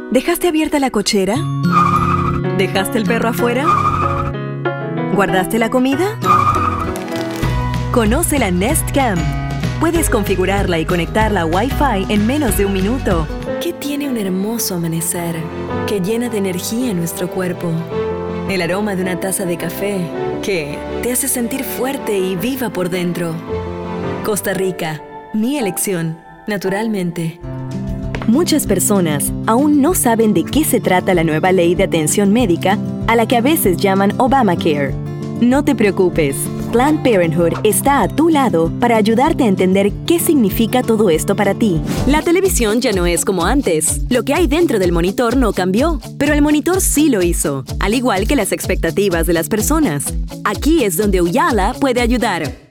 ¿Dejaste abierta la cochera? ¿Dejaste el perro afuera? ¿Guardaste la comida? Conoce la Nest Cam. Puedes configurarla y conectarla a Wi-Fi en menos de un minuto. ¿Qué tiene un hermoso amanecer que llena de energía nuestro cuerpo? El aroma de una taza de café que te hace sentir fuerte y viva por dentro. Costa Rica, mi elección, naturalmente. Muchas personas aún no saben de qué se trata la nueva ley de atención médica a la que a veces llaman Obamacare. No te preocupes, Planned Parenthood está a tu lado para ayudarte a entender qué significa todo esto para ti. La televisión ya no es como antes. Lo que hay dentro del monitor no cambió, pero el monitor sí lo hizo, al igual que las expectativas de las personas. Aquí es donde Uyala puede ayudar.